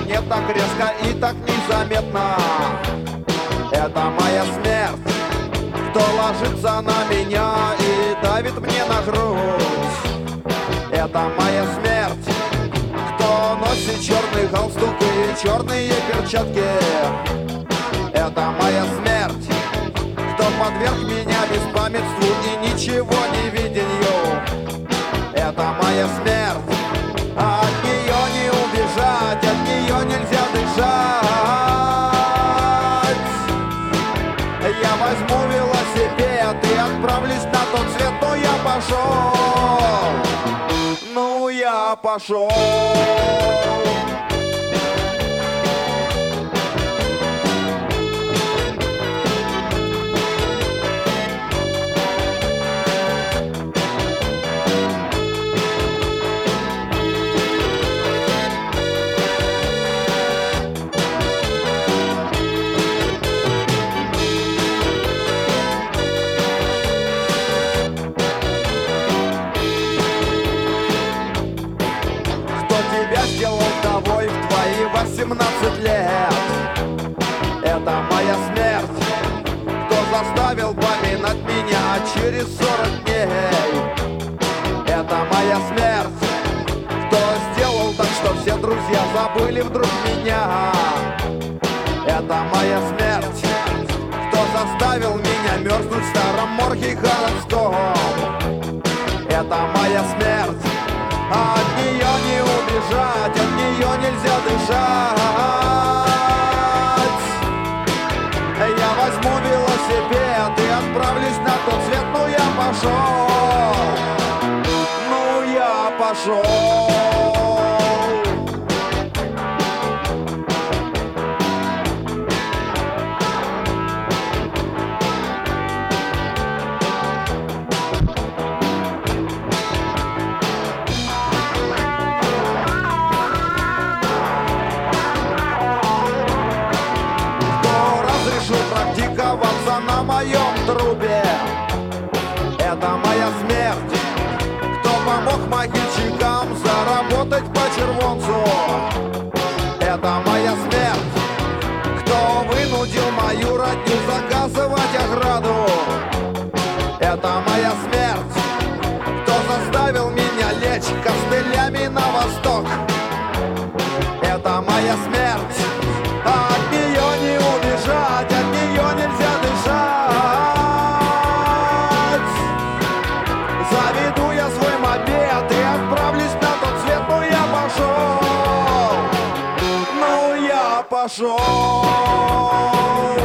мне так резко и так незаметно. Это моя смерть, кто ложится на меня и давит мне на грудь. Это моя смерть, кто носит черный галстук и черные перчатки. Это моя смерть, кто подверг меня беспамятству и ничего не виденью. Это моя смерть, а от нее не убежать, от нее нельзя дышать. Я возьму велосипед и отправлюсь на тот свет, но я пошел, ну я пошел. Сделал тобой в твои 18 лет. Это моя смерть, кто заставил поминать меня через 40 дней. Это моя смерть, кто сделал так, что все друзья забыли вдруг меня. Это моя смерть, кто заставил меня мерзнуть в старом морге городском. Это моя смерть, а от нее не убежать, от нее нельзя дышать. Я возьму велосипед и отправлюсь на тот свет, ну я пошел, ну я пошел. Практиковаться на моем трубе. Это моя смерть, кто помог могильщикам заработать по червонцу. Это моя смерть, кто вынудил мою родню заказывать ограду. Это моя смерть, кто заставил меня лечь костылями на восток. Это моя смерть, а от нее не убежать, от нее нельзя дышать. Заведу я свой мопед и отправлюсь на тот свет, ну я пошел, ну я пошел.